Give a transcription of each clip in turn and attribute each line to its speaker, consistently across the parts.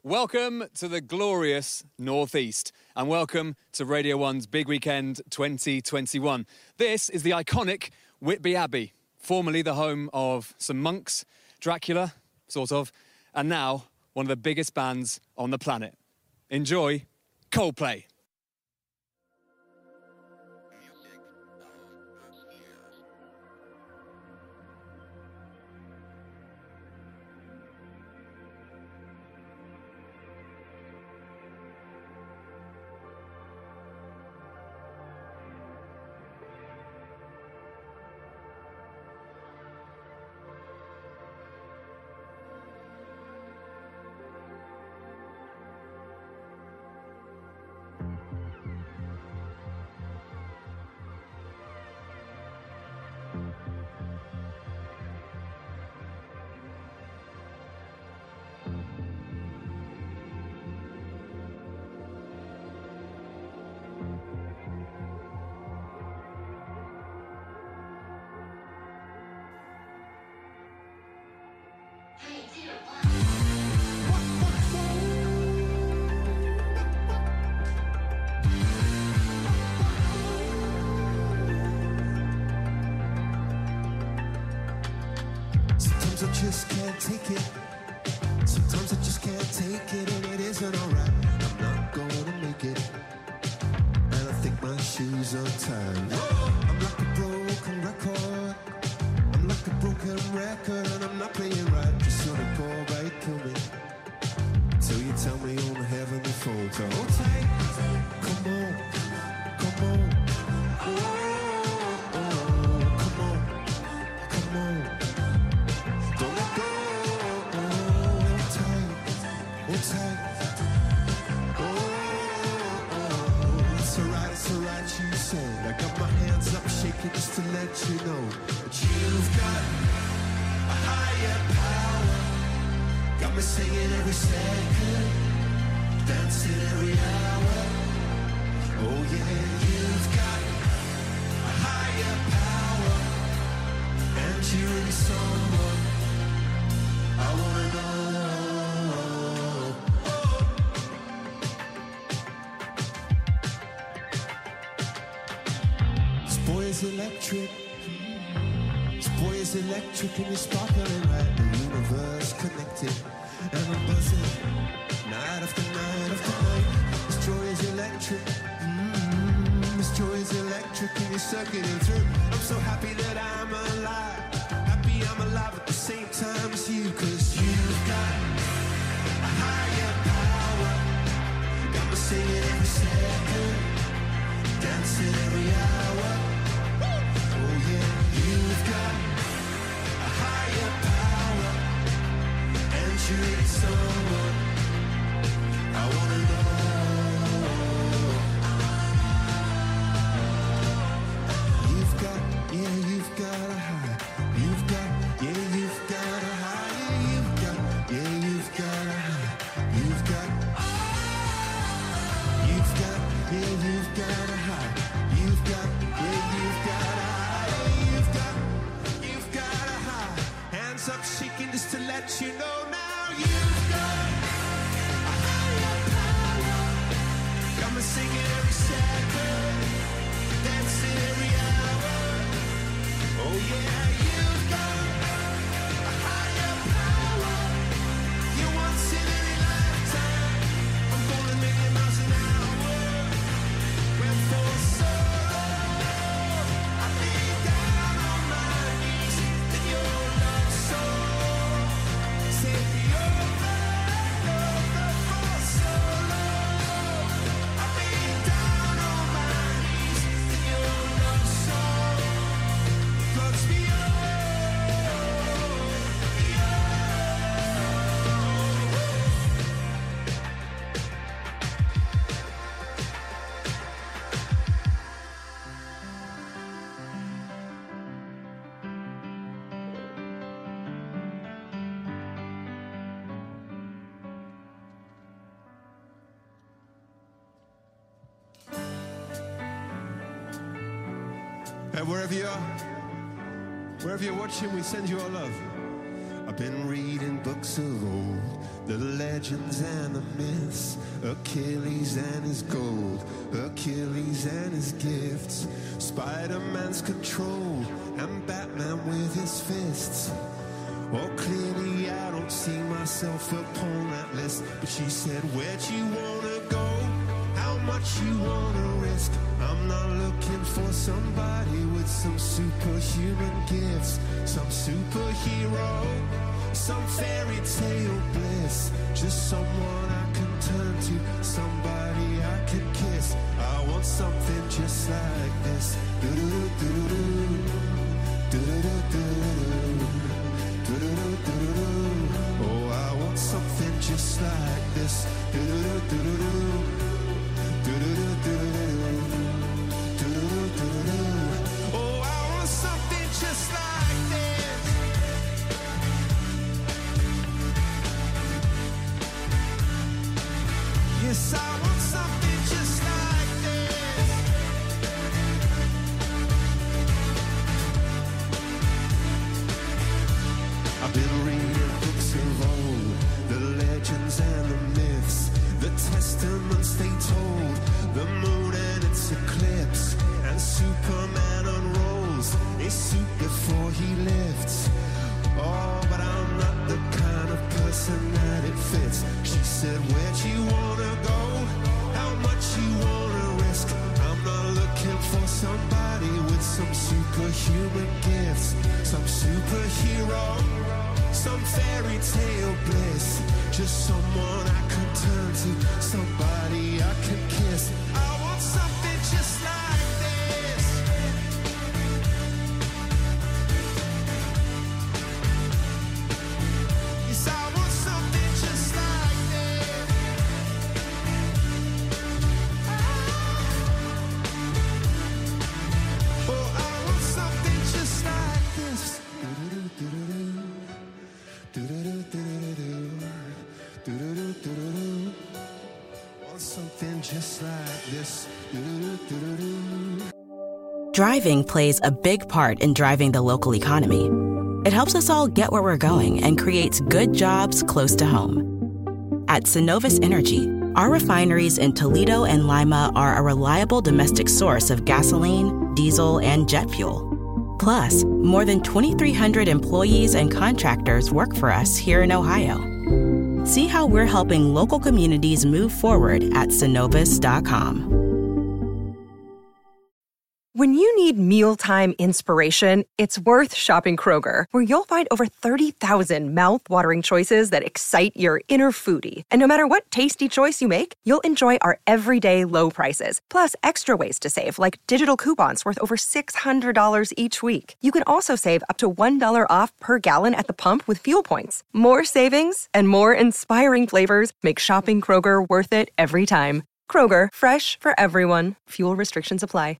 Speaker 1: Welcome to the glorious Northeast and welcome to Radio 1's Big Weekend 2021. This is the iconic Whitby Abbey, formerly the home of some monks, Dracula, sort of, and now one of the biggest bands on the planet. Enjoy Coldplay.
Speaker 2: Sometimes I just can't take it. Sometimes I just can't take it, and it isn't alright. I'm not gonna make it, and I think my shoes are tied. I'm like a broken record. I'm like a broken record, and I'm not playing right. Just sort of go right through me till you tell me on the heavenly phone. So hold tight, come on, come on. I got my hands up shaking just to let you know that you've got a higher power. Got me singing every second, dancing every hour. Oh yeah, you've got a higher power, and you're really someone I wanna know. Boy is electric, this boy is electric, and you're sparkling right. The universe connected, and I'm buzzing night after night after night. This joy is electric, this joy is electric, and you're circuiting through. I'm so happy that I'm alive, happy I'm alive at the same time as you, 'cause you've got a higher power. Got me singing every second, dancing every hour. You've got a higher power, and you're someone I wanna know. You've got, yeah, you've got a high. You've got, yeah, you've got a high. Yeah, you've got, yeah, you've got a high. You've got, yeah, you've got a high. You've got, yeah, you've got a high. Up shaking just to let you know now you've got a higher power. Got me singing every second, dancing every hour. Oh yeah, you've got a higher power. You once in every lifetime. I'm going a million miles an hour. Went for so long, I've been down on my knees in your love. Take me over for so long. I've been down on my knees in your love song. Floats me wherever you're watching, we send you our love. I've been reading books of old, little legends and the myths, Achilles and his gold, Achilles and his gifts, Spider-Man's control, and Batman with his fists. Oh, clearly I don't see myself upon that list. But she said, where'd you wanna go? How much you wanna risk? I'm not looking for somebody with some superhuman gifts, some superhero, some fairy tale bliss. Just someone I can turn to, somebody I can kiss. I want something just like this. Do-do-do-do-do, do-do-do-do-do. Oh, I want something just like this. Oh, I want something just like this. Yes, I want something just like this. I've been reading books of old, the legends and the myths, the testaments they told, the moon and its eclipse, and Superman unrolls his suit before he lifts. Oh, but I'm not the kind of person that it fits. She said, where'd you wanna go? How much you wanna risk? I'm not looking for somebody with some superhuman gifts, some superhero, some fairy tale bliss. Just someone I can turn to, somebody I can kiss. I want something just like this. Yes, I want something just like this. Oh, I want something just like this. Want something just like this.
Speaker 3: Driving plays a big part in driving the local economy. It helps us all get where we're going and creates good jobs close to home. At Synovus Energy, our refineries in Toledo and Lima are a reliable domestic source of gasoline, diesel, and jet fuel. Plus, more than 2,300 employees and contractors work for us here in Ohio. See how we're helping local communities move forward at Synovus.com.
Speaker 4: When you need mealtime inspiration, it's worth shopping Kroger, where you'll find over 30,000 mouth-watering choices that excite your inner foodie. And no matter what tasty choice you make, you'll enjoy our everyday low prices, plus extra ways to save, like digital coupons worth over $600 each week. You can also save up to $1 off per gallon at the pump with fuel points. More savings and more inspiring flavors make shopping Kroger worth it every time. Kroger, fresh for everyone. Fuel restrictions apply.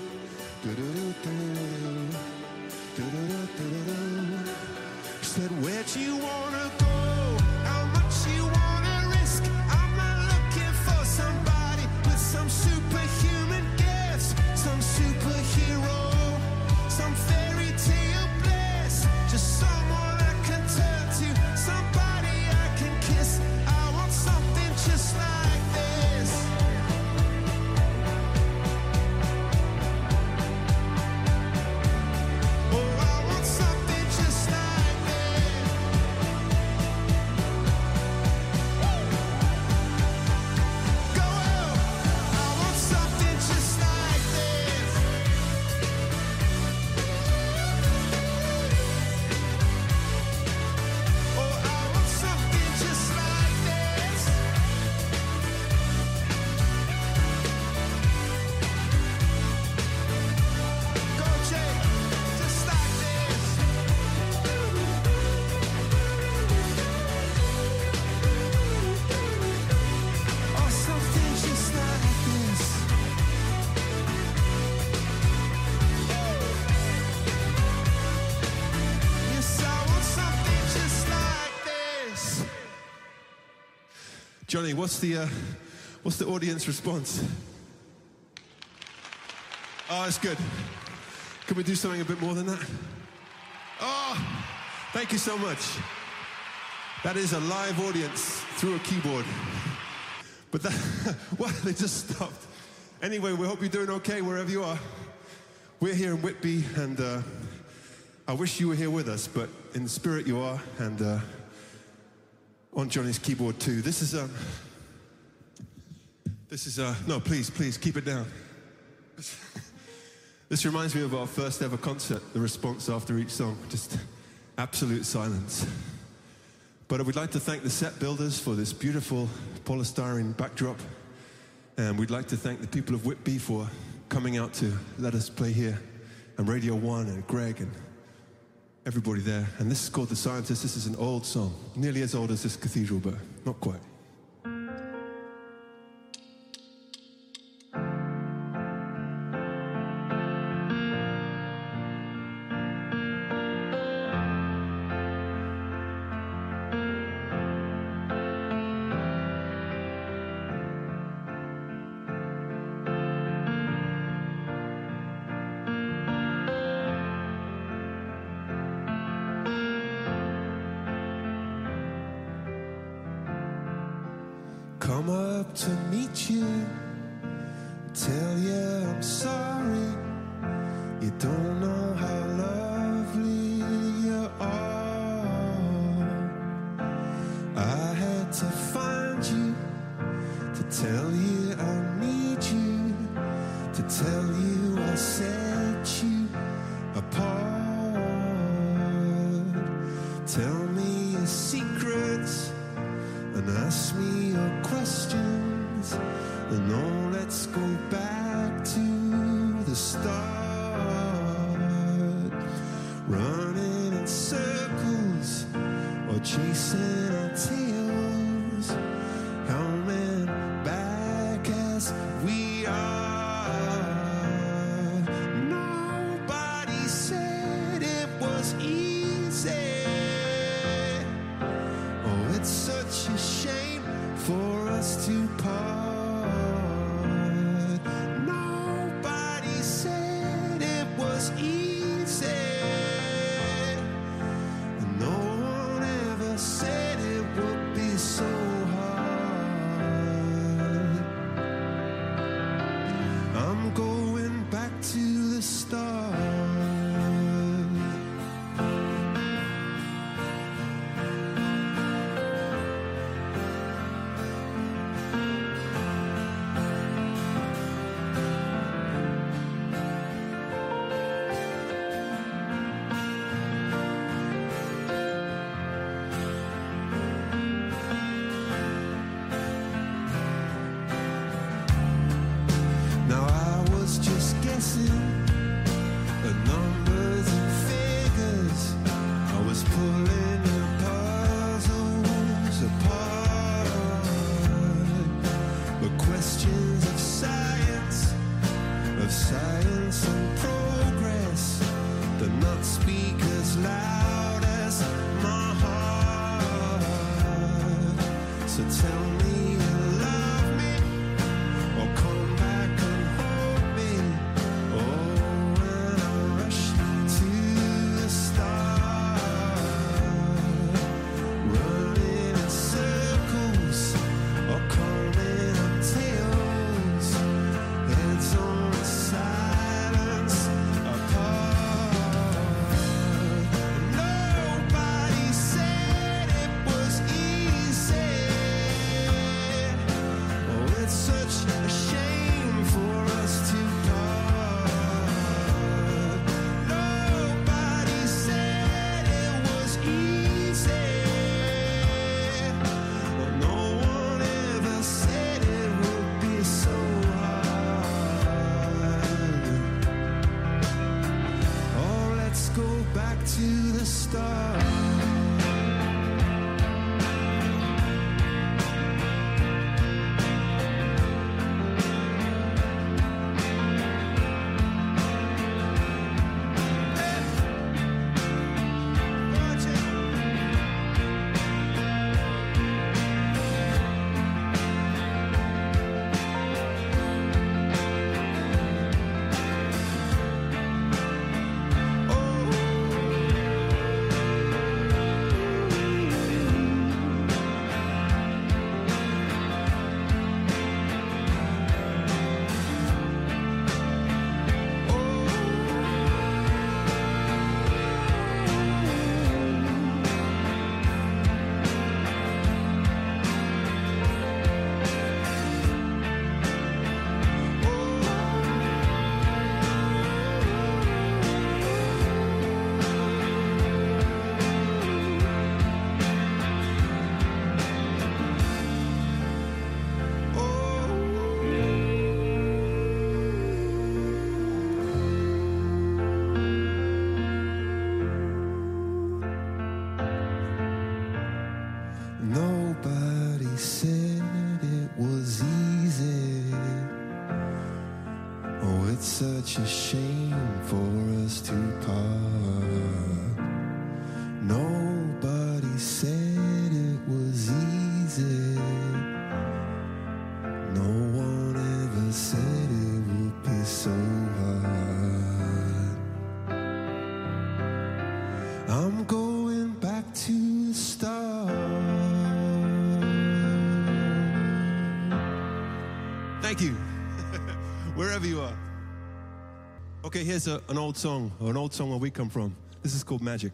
Speaker 2: Said, where'd you wanna go? How much you wanna risk? I'm not looking for somebody with some superhuman gifts, some superhero, some fairy tale bliss. Just someone I can turn to, somebody I can kiss. I want something just like this. Oh, I want something just like this. Go out. I want something just like this. Oh, I want something just like this. Go, Jay. Just like this. Oh, something just like this. Yes, I want something just like this. Johnny, what's the audience response? Oh, that's good. Can we do something a bit more than that? Oh, thank you so much.
Speaker 5: That is a live audience through a keyboard. But that, well, they just stopped. Anyway, we hope you're doing okay wherever you are. We're here in Whitby, and I wish you were here with us, but in spirit you are, and on Johnny's keyboard too. This is, no, please, keep it down. This reminds me of our first ever concert, the response after each song, just absolute silence. But I would like to thank the set builders for this beautiful polystyrene backdrop, and we'd like to thank the people of Whitby for coming out to let us play here, and Radio 1 and Greg and everybody there. And this is called The Scientist. This is an old song, nearly as old as this cathedral, but not quite.
Speaker 2: Come up to meet you, tell you I'm sorry. You don't know how lovely you are. I had to find you to tell you I need you, to tell you I set you apart. Tell me your secrets and ask me your questions, and oh, let's go back to the start. Running in circles or chasing our tails, coming back as we are. Nobody said it was easy. Oh, it's such a shame for us to part. Nobody said it was easy, and no one ever said it would be so hard. I'm going back to the start. Now I was just guessing the numbers and figures. I was pulling the puzzles apart. But questions of science and progress, do not speak as loud as my heart. So tell me you love me, or come back and hold me. Oh, when I rush to the start, running in circles or coming up tails, heads on silence apart. Nobody said it was easy.
Speaker 5: Nobody said it was easy. Oh, it's such a shame for us to part. Nobody said it was easy. No one ever said it would be so hard. I'm going back to the start. Thank you. Wherever you are. Okay, here's an old song where we come from. This is called Magic.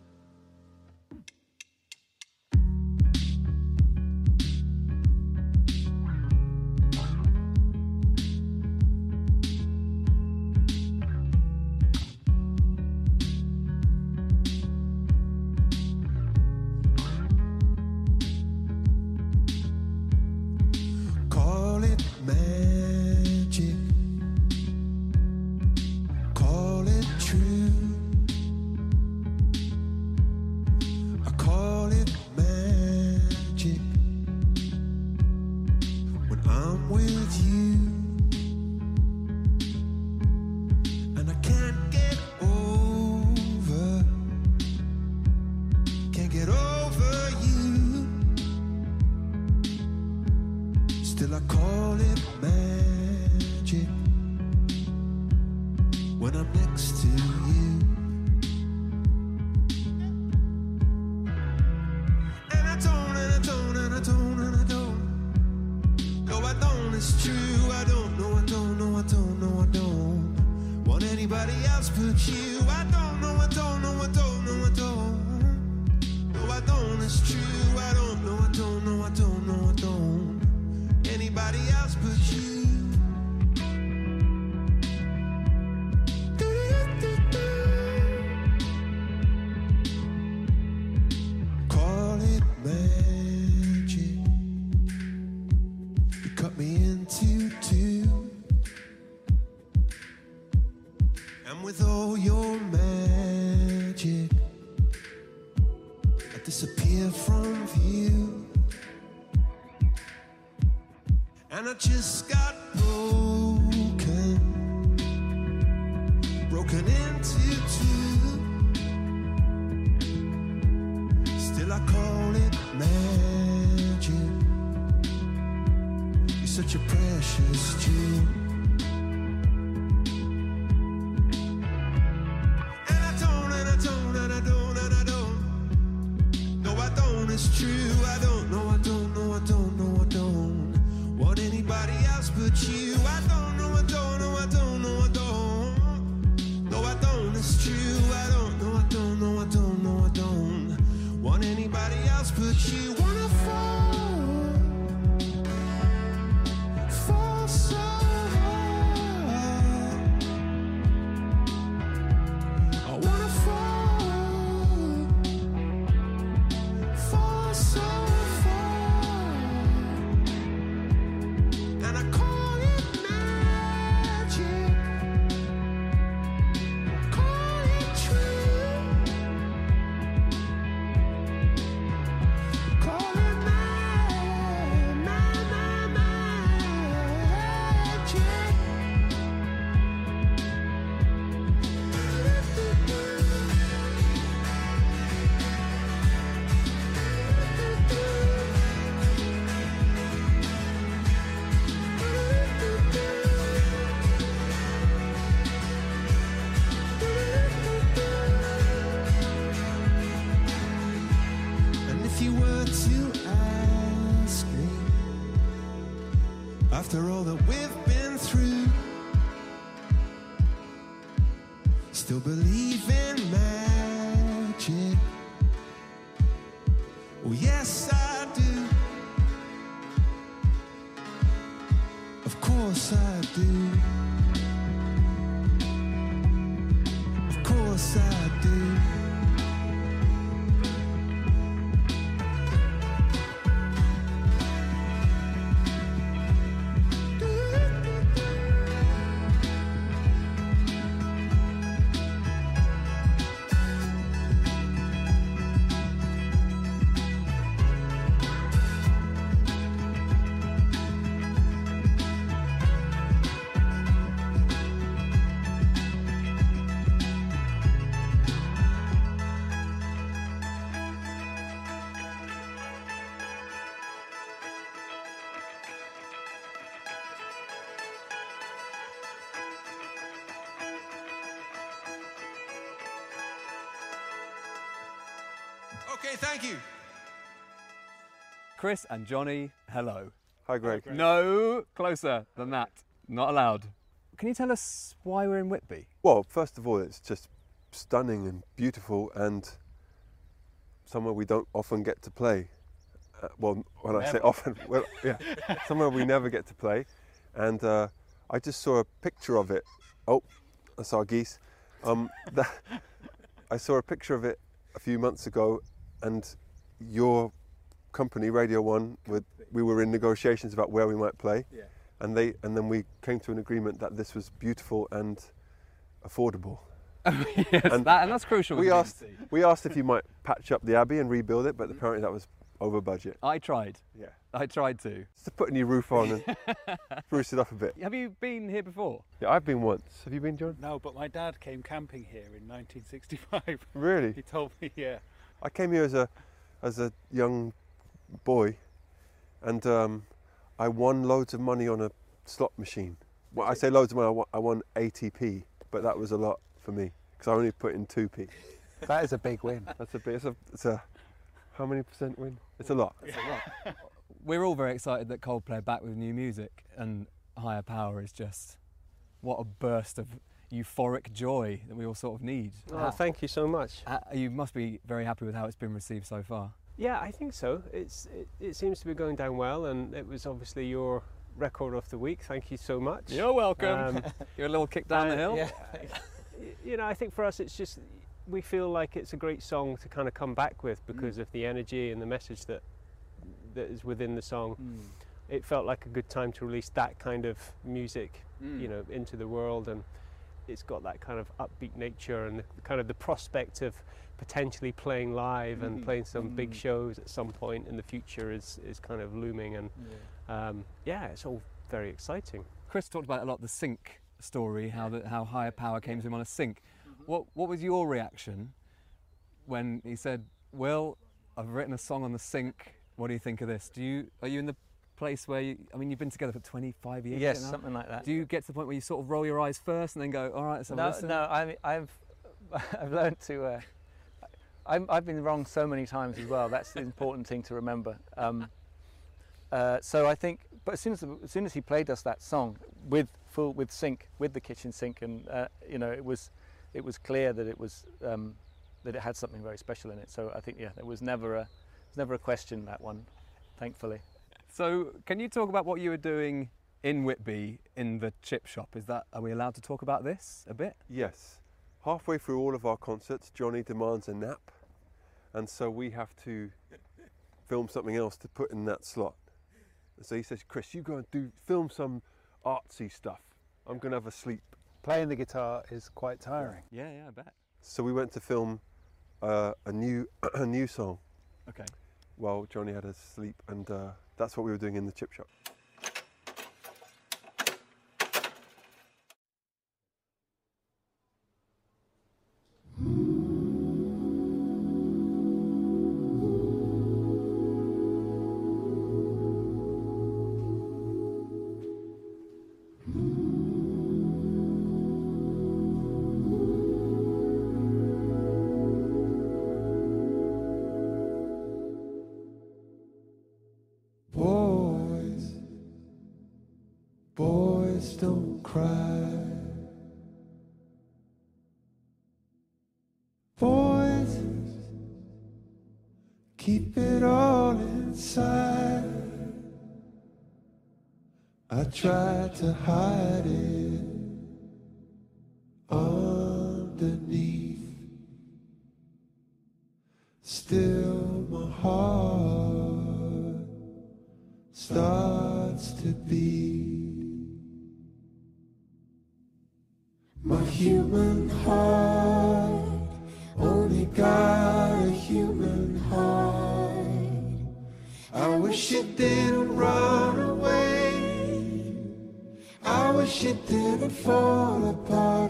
Speaker 5: After all that we've been through, still believe in magic. Oh yes I do. Of course I do. Of course I do. Okay, thank you.
Speaker 1: Chris and Johnny, hello.
Speaker 6: Hi, Greg.
Speaker 1: No closer than that. Not allowed. Can you tell us why we're in Whitby?
Speaker 6: Well, first of all, it's just stunning and beautiful and somewhere we don't often get to play. Well, when I say often, well, yeah, somewhere we never get to play. And I just saw a picture of it. Oh, I saw geese. I saw a picture of it a few months ago, and your company, Radio 1, we were in negotiations about where we might play.
Speaker 1: Yeah.
Speaker 6: And then we came to an agreement that this was beautiful and affordable.
Speaker 1: Yes, and that's crucial.
Speaker 6: We asked if you might patch up the Abbey and rebuild it, but apparently that was over budget.
Speaker 1: I tried.
Speaker 6: Yeah.
Speaker 1: I tried to.
Speaker 6: Just to put a new roof on and spruce it up a bit.
Speaker 1: Have you been here before?
Speaker 6: Yeah, I've been once. Have you been, John?
Speaker 7: No, but my dad came camping here in 1965.
Speaker 6: Really?
Speaker 7: He told me, yeah.
Speaker 6: I came here as a young boy, and I won loads of money on a slot machine. Well, I say loads of money. I won ATP, but that was a lot for me because I only put in 2p.
Speaker 7: That is a big win.
Speaker 6: That's a bit. It's a how many % win? It's a lot.
Speaker 1: It's a lot. We're all very excited that Coldplay are back with new music, and Higher Power is just what a burst of euphoric joy that we all sort of need.
Speaker 8: Oh, thank you so much.
Speaker 1: You must be very happy with how it's been received so far.
Speaker 8: Yeah, I think so. It seems to be going down well, and it was obviously your record of the week. Thank you so much.
Speaker 1: You're welcome. You're a little kick down the hill.
Speaker 8: Yeah. You know, I think for us, it's just we feel like it's a great song to kind of come back with because of the energy and the message that is within the song. It felt like a good time to release that kind of music, you know, into the world, and it's got that kind of upbeat nature and the prospect of potentially playing live and playing some big shows at some point in the future is kind of looming, and yeah, it's all very exciting.
Speaker 1: Chris talked about a lot the sync story, how Higher Power came to him on a sync. What was your reaction when he said, "Will, I've written a song on the sync. What do you think of this?" Are you in the place where you've been together for 25 years?
Speaker 9: Yes, something like that.
Speaker 1: Do you get to the point where you sort of roll your eyes first and then go, "All right, let's have a listen"?
Speaker 9: No, I've learned to. I've been wrong so many times as well. That's the important thing to remember. So I think, but as soon as he played us that song with sync, with the kitchen sink, and you know, it was clear that it was that it had something very special in it. So I think there was never a question, that one, thankfully.
Speaker 1: So can you talk about what you were doing in Whitby in the chip shop? Are we allowed to talk about this a bit?
Speaker 6: Yes. Halfway through all of our concerts, Johnny demands a nap, and so we have to film something else to put in that slot. So he says, "Chris, you go and film some artsy stuff. I'm going to have a sleep."
Speaker 7: Playing the guitar is quite tiring.
Speaker 1: Yeah, I bet.
Speaker 6: So we went to film a new song.
Speaker 1: Okay.
Speaker 6: While Johnny had a sleep, and that's what we were doing in the chip shop.
Speaker 2: Boys don't cry. Boys keep it all inside. I tried to hide it underneath. Still my heart starts to beat. My human heart only got a human heart. I wish it didn't run away. I wish it didn't fall apart.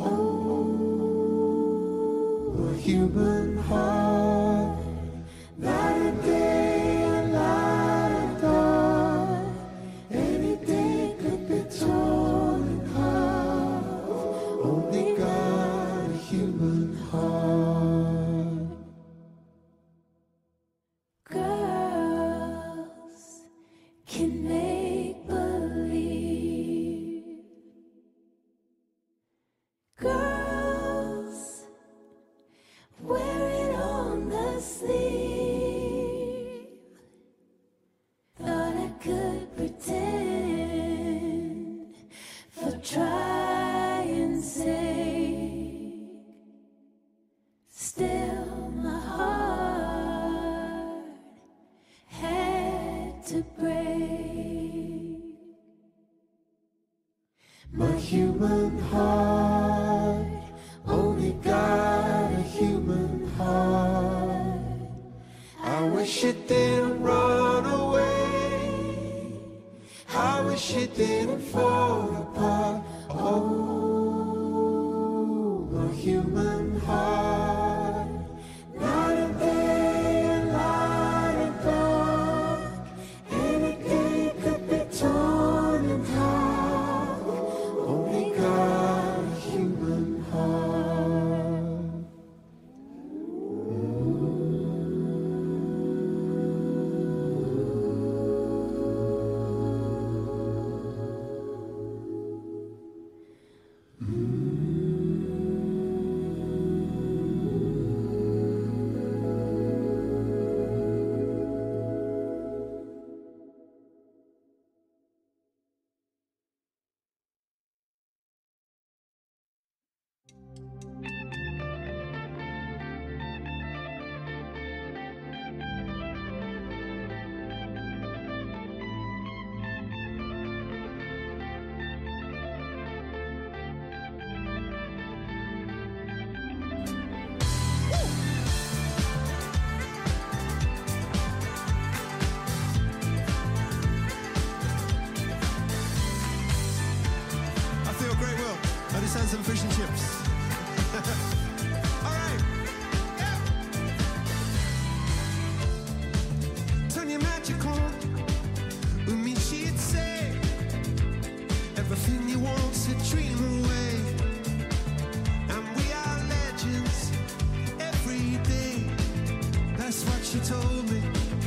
Speaker 2: Oh, a human heart. Night and day, and light and dark. Any day could be torn in half. Only got a human heart. to break. My human heart only got a human heart. I wish it didn't run away. I wish it didn't fall apart. Oh, my human heart. Night and day and light and dark. Anything could be torn in half. Only got a human heart.
Speaker 5: I feel great, Will. I just had some fish and chips. All right. Yeah. Turn your magic on. With me, she'd say everything you want to dream away. And we are legends every day. That's what she told me.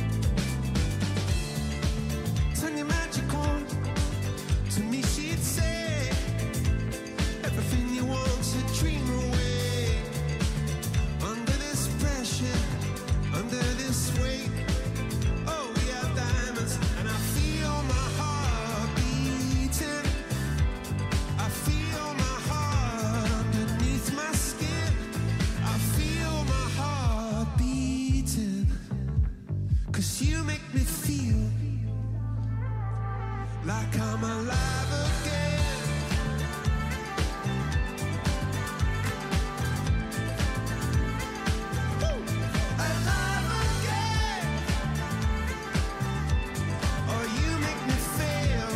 Speaker 5: Turn your magic on. To me, she'd say everything you want to dream away. Under this pressure, under this weight. Oh, we are diamonds, and I feel my heart beating. I feel my heart underneath my skin. I feel my heart beating. 'Cause you make me feel like I'm alive again. Woo! Alive again. Oh, you make me feel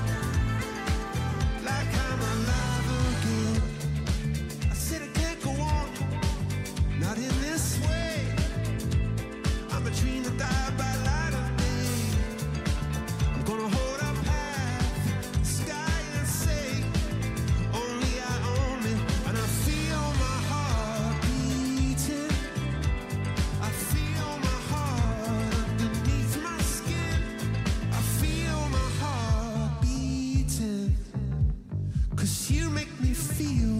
Speaker 5: like I'm alive again. I said I can't go on, not in this way. I'm a dream that died by light of day. I'm gonna hold up half the sky and say, only I own me. And I feel my heart beating. I feel my heart underneath my skin. I feel my heart beating. 'Cause you make me feel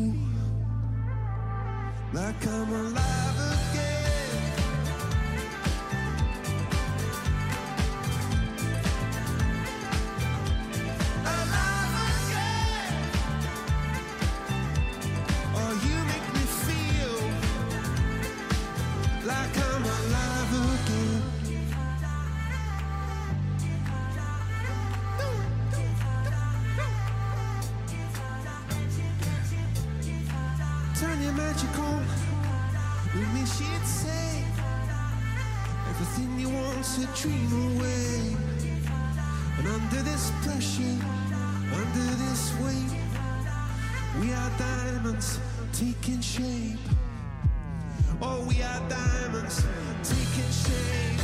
Speaker 5: like I'm alive again. Alive again. Oh, you make me feel like I'm alive again. Turn your magic on. With me, she'd say everything you want to dream away. And under this pressure, under this weight, we are diamonds taking shape. Oh, we are diamonds taking shape.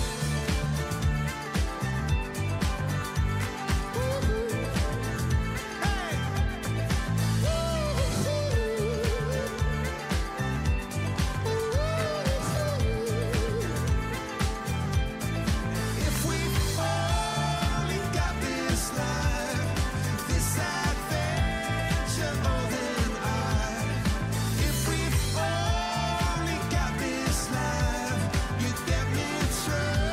Speaker 5: Woo-hoo. Hey. If we've only got this life, this adventure, oh then if we've only got this life, you get me through.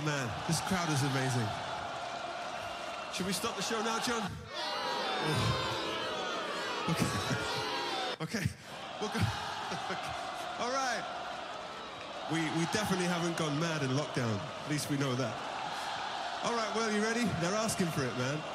Speaker 5: man, this crowd is amazing. Should we stop the show now, John? Oh. Okay. Okay. We'll go. All right. We definitely haven't gone mad in lockdown. At least we know that. All right, well, you ready? They're asking for it, man.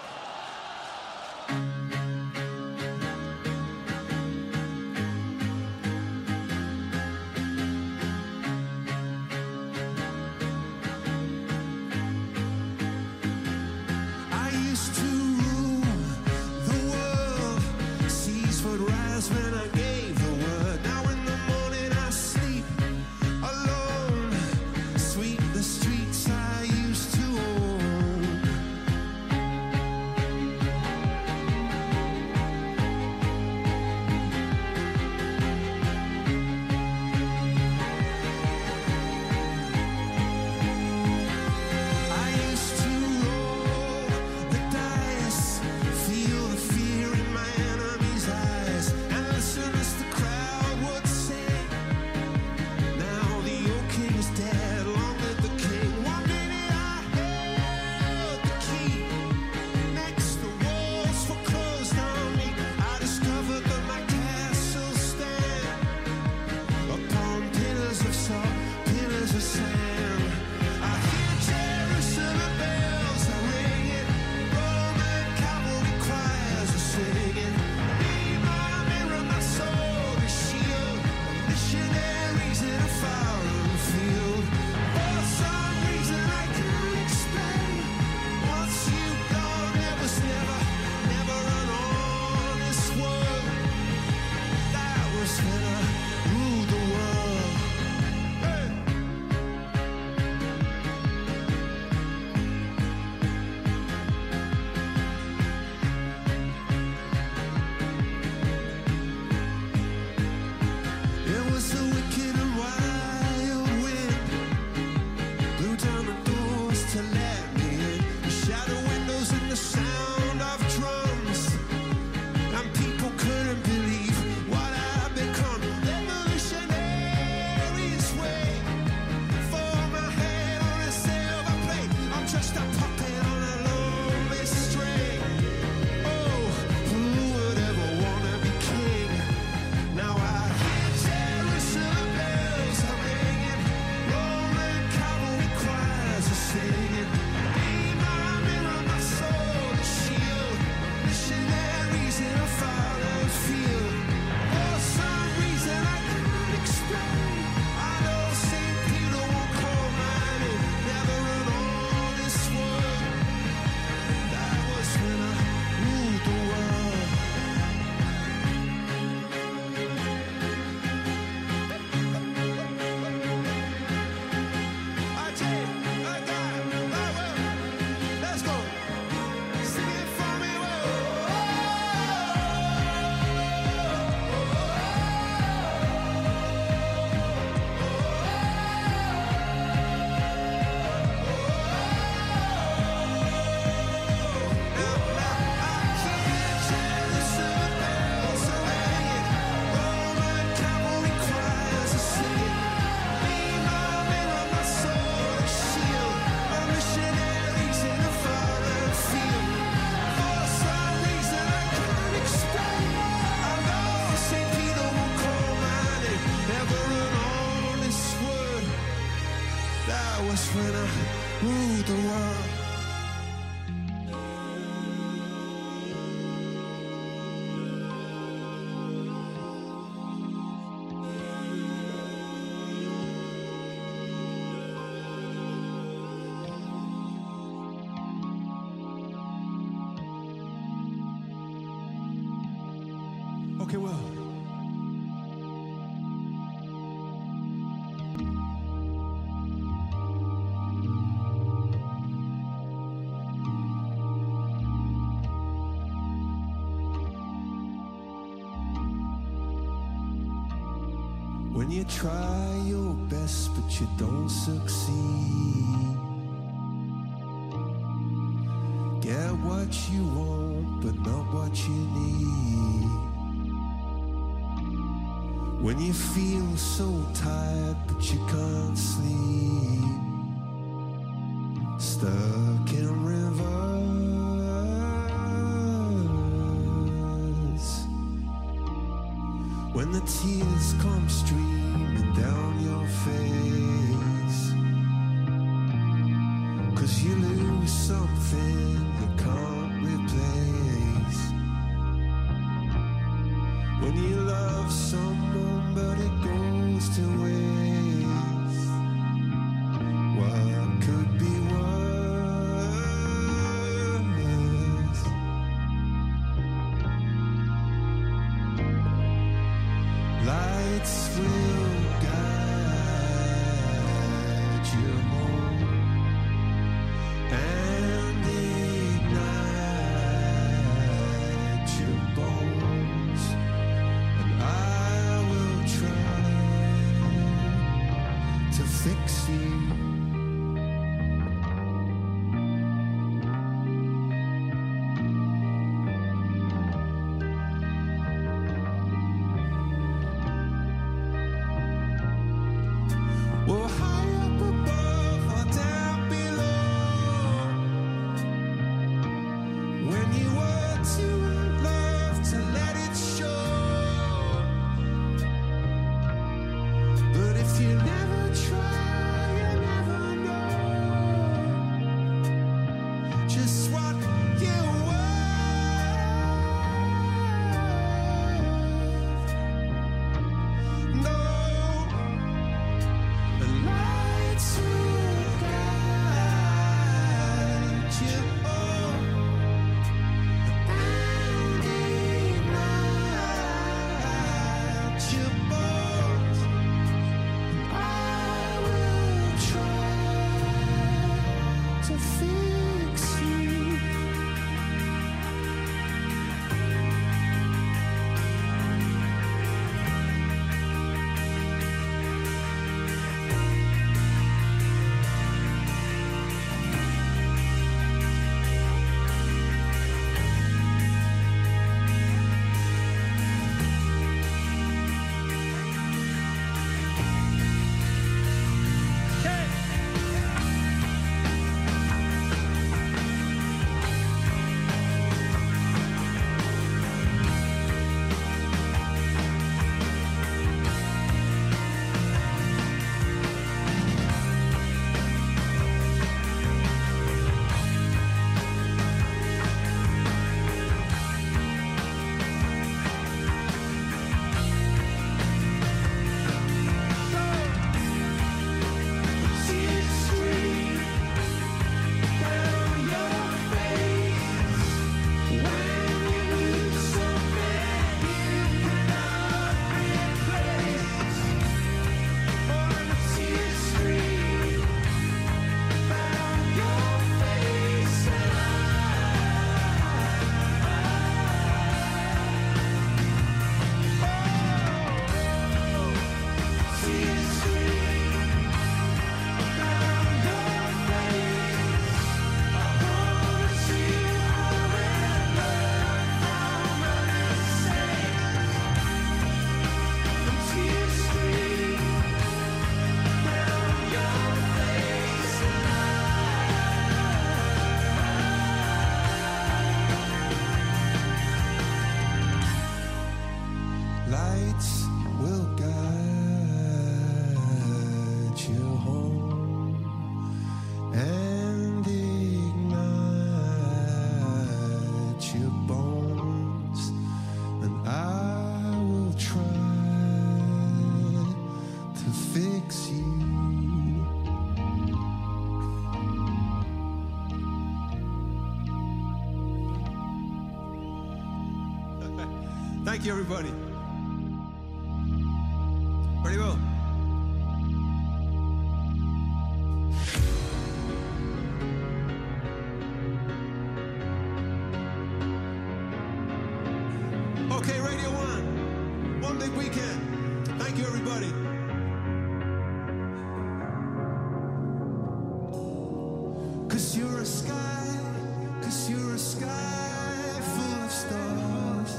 Speaker 5: Okay, well. When you try your best but you don't succeed, get what you want but not what you need. When you feel so tired but you can't sleep, stuck in reverse. When the tears come streaming down your face, 'cause you lose something you can't replace. When you love someone but it goes to waste, what could be worse? Lights will guide you home and ignite your bones, and I will try to fix you. Well, high up above or down below, when you were too in love to let it show. But if you never try, you never know just what you worth. No. The lights will guide you home and ignite your bones. I will try to fix you. Lights will guide you home and ignite your bones, and I will try to fix you. Thank you, everybody. Very well. Okay, Radio 1. One big weekend. Thank you, everybody. 'Cause you're a sky, 'cause you're a sky full of stars.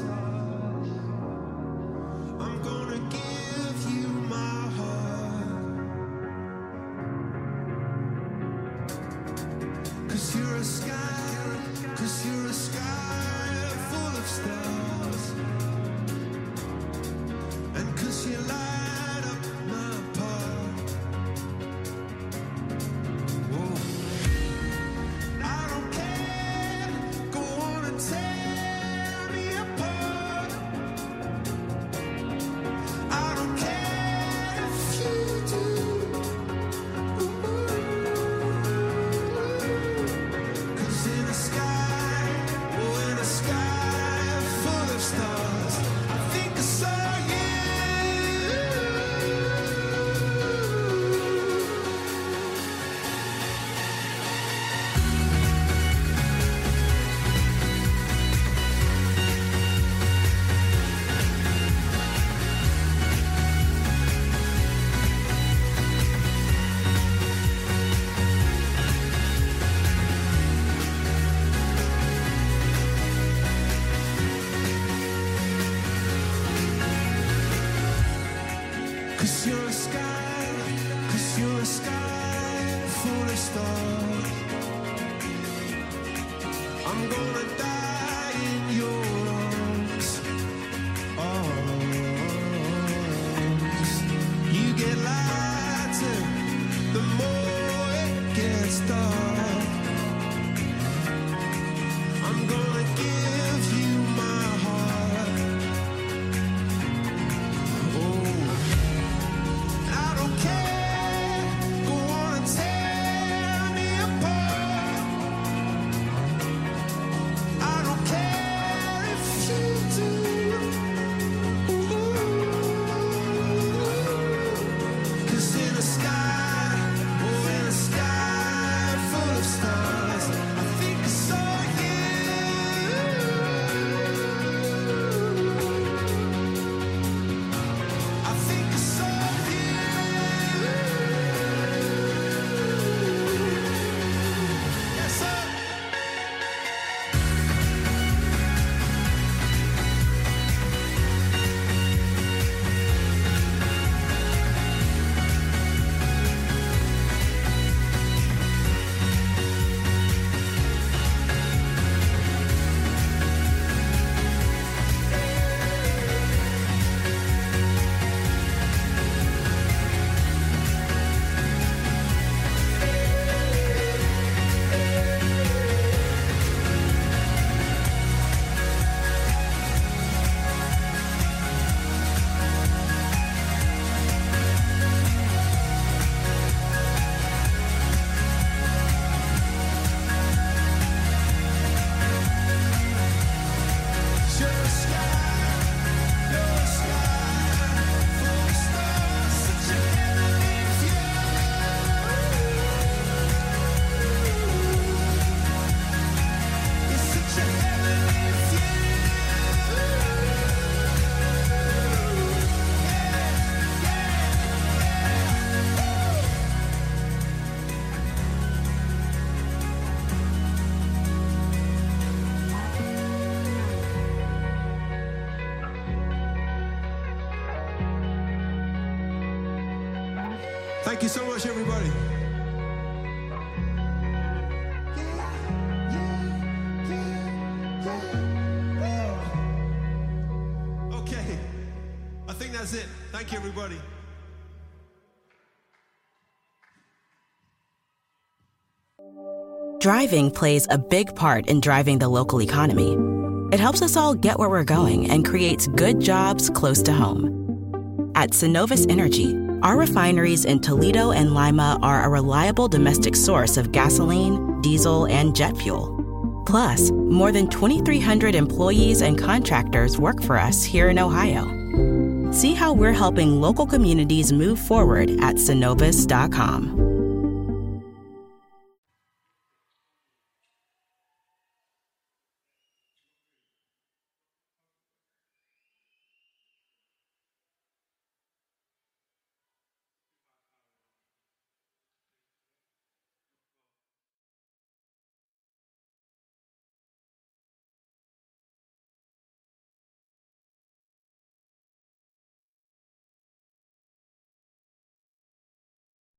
Speaker 5: I'm gonna give you my heart.
Speaker 2: 'Cause you're a sky, 'cause you're a sky full of stars. I'm gonna die in your arms. Arms. You get lighter the more it gets dark. I'm gonna give you my heart. Oh, I don't care. Go on and tear me apart. I don't care if you do. Ooh. 'Cause in the sky, oh, in a sky full of stars, I think I saw you. I think I saw you. Yes, sir. You're a sky, you're a sky full of stars, such a heavenly view. It's such a heavenly view. Thank you so much, everybody. Okay, I think that's it. Thank you, everybody.
Speaker 3: Driving plays a big part in driving the local economy. It helps us all get where we're going and creates good jobs close to home. At Synovus Energy, our refineries in Toledo and Lima are a reliable domestic source of gasoline, diesel, and jet fuel. Plus, more than 2,300 employees and contractors work for us here in Ohio. See how we're helping local communities move forward at Synovus.com.